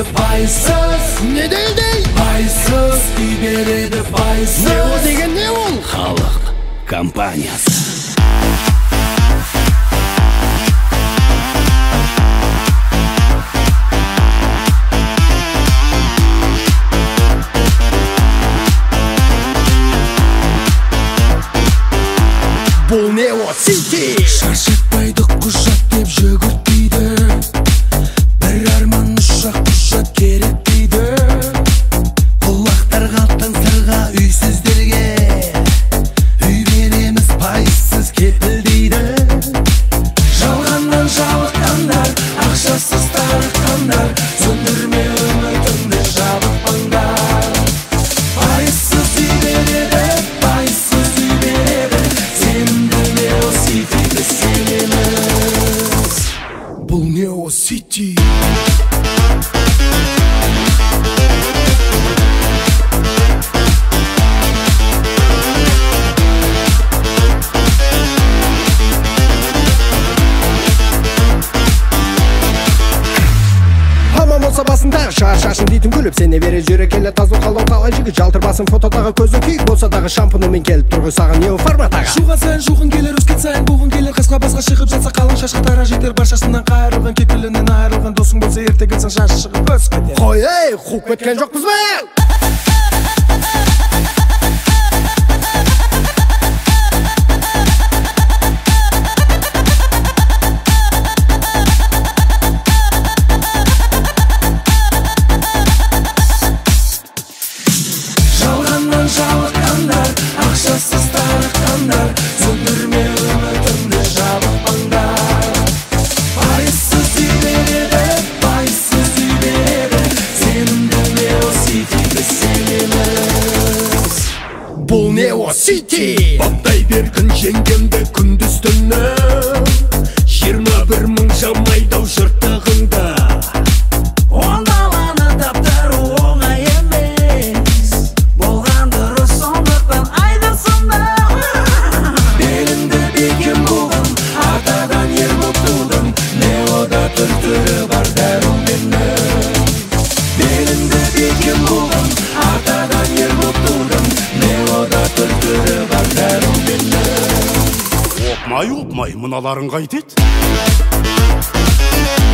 пайызсыз. Не дейді? Пайызсыз үй береді пайызсыз. Не ол деген не ол? Халық компаниясы. Бұл не о Сити? Шаршатпайды құжат деп жүгіртпейді, бір арман ұшақ құжат керек дейді. Құлақтар қалтын сырға үйсіздерге, үй береміз пайызсыз кепілдейді. Жалғаннан жалыққандар, ақшасыз тарыққандар, сөндірме үмітіңді жабықпаңдар. Пайызсыз үй береді, пайызсыз үй береді, сенімді Нео Ситиге сенеміз. Бұл Нео Сити. Басындағы шашын дейтін күліп сене бере жүрек келе тазу қалау талай жігіт жалтыр басын фотодағы көзі күйік болса дағы шампунымен келіп тұрғы саған Нео форматаға. Жуған сайын жуғын келер, өскен сайын буғын келер, қасқа басқа шығып жатса қалың шашқа тара жетер. Баршасынан қайырылған, кепілінен айырылған досың болса ерте кетсең шашы шығып өсіп кетер. Қой ей, қуып кеткен жоқпыз ба? Жалыққандар, ақшасыз тарыққандар, сөндірме үмітіңді жабықпаңдар. Пайызсыз үй береді, пайызсыз үй береді, сенімді Нео Ситиге сенеміз. Бұл Нео Сити. Баптай беркін жеңгемді күндіз түні, 21 мың жамайдау жыртығында. Ондаланы таптыру оңай емес, болған дұрыс сондықтан айдырсында. Белімді бекем буғым, атадан ер боп тудым, Неода түр-түрі бар дәруменнің. Белімді бекем буғым, атадан ер боп тудым, Неода түр-түрі бар дәруменнің. Опмай, мыналарың қайтет?